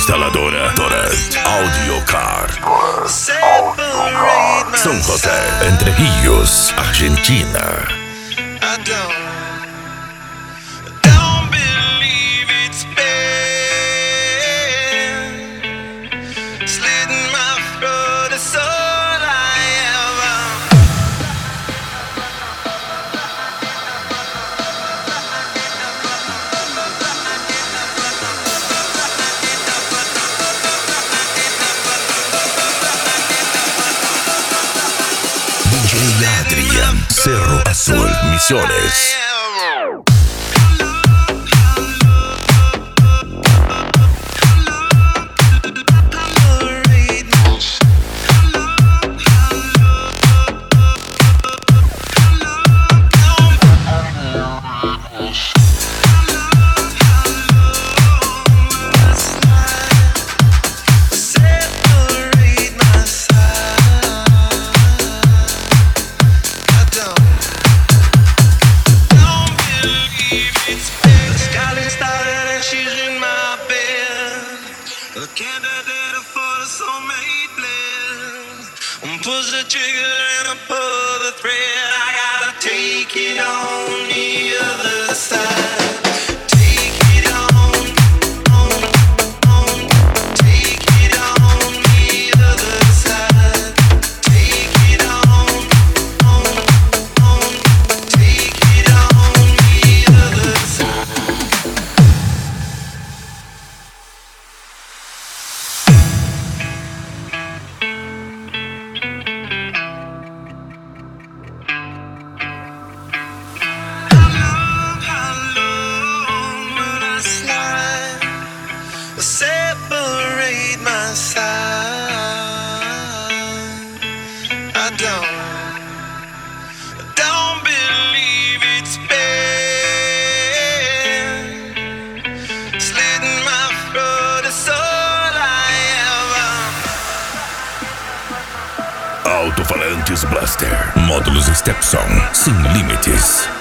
Instaladora Torrent Audiocar. São José, Entre Rios, Argentina. Don't believe it's been slit in my throat, it's all I ever. DJ Adrian, Cerro Azul, Misiones. A candidate for the soulmate blend. Push the trigger and I pull the thread. I gotta take it on the other side. Take it on, take it on the other side. Take it on, take it on the other side. Separate my side. I don't believe it's been slit in my throat, it's all I ever. Alto-falantes Blaster, módulos Stepson, sem limites.